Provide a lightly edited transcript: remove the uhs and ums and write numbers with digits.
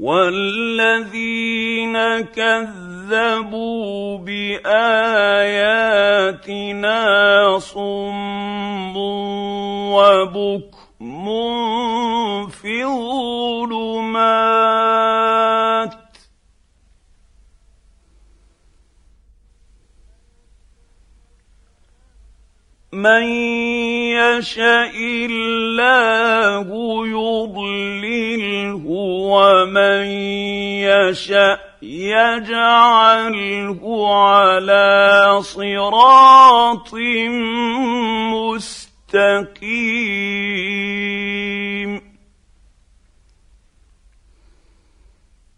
والذين كذبوا باياتنا صم وبكم في الظلمات من يشاء الله يضلله ومن يشاء يجعله على صراط مستقيم.